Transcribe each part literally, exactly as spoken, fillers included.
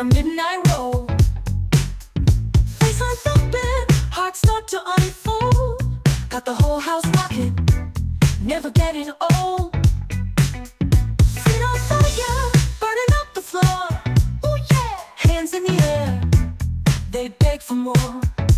a midnight roll. Baseline thumping, hearts start to unfold. Got the whole house rocking, never getting old. Feet on fire, burning up the floor. Oh yeah, hands in the air, they beg for more.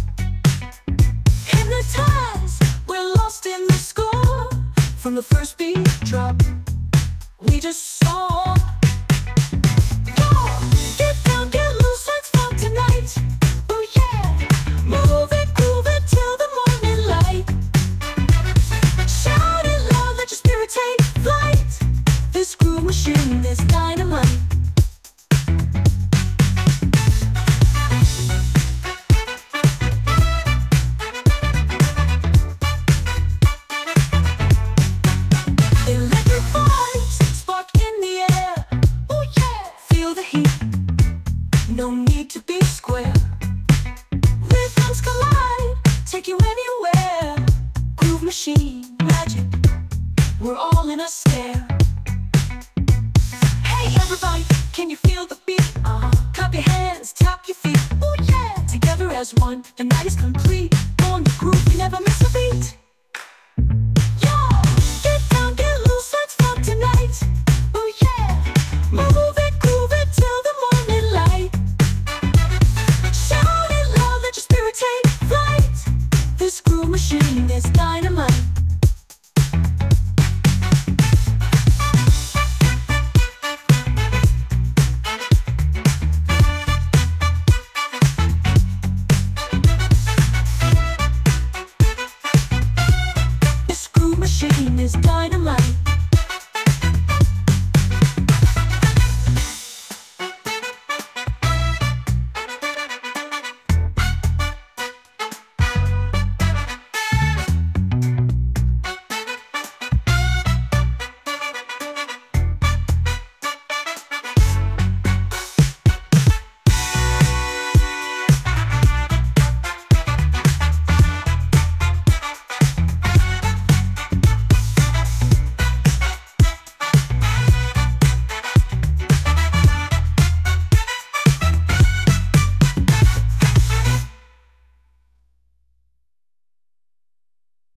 Hypnotized, we're lost in the score. From the first beat drop, we just saw. Yo, get down, get loose, let's funk tonight. Oh yeah, move it, groove it till the morning light. Shout it loud, let your spirit take flight. This groove machine is dynamite. Electric vibes spark in the air. Oh yeah, feel the heat, no need to be square. Rhythms collide, take you anywhere. Groove machine, magic, we're all in a stare. Hey everybody, can you feel the beat? Uh-huh. Clap your hands, tap your feet. Oh yeah, together as one, the night is complete. On the groove, you never miss a beat. Yo, get down, get loose, let's funk tonight. Oh yeah, move it, groove it till the morning light. Shout it loud, let your spirit take flight. This groove machine is dynamite. This groove machine is dynamite.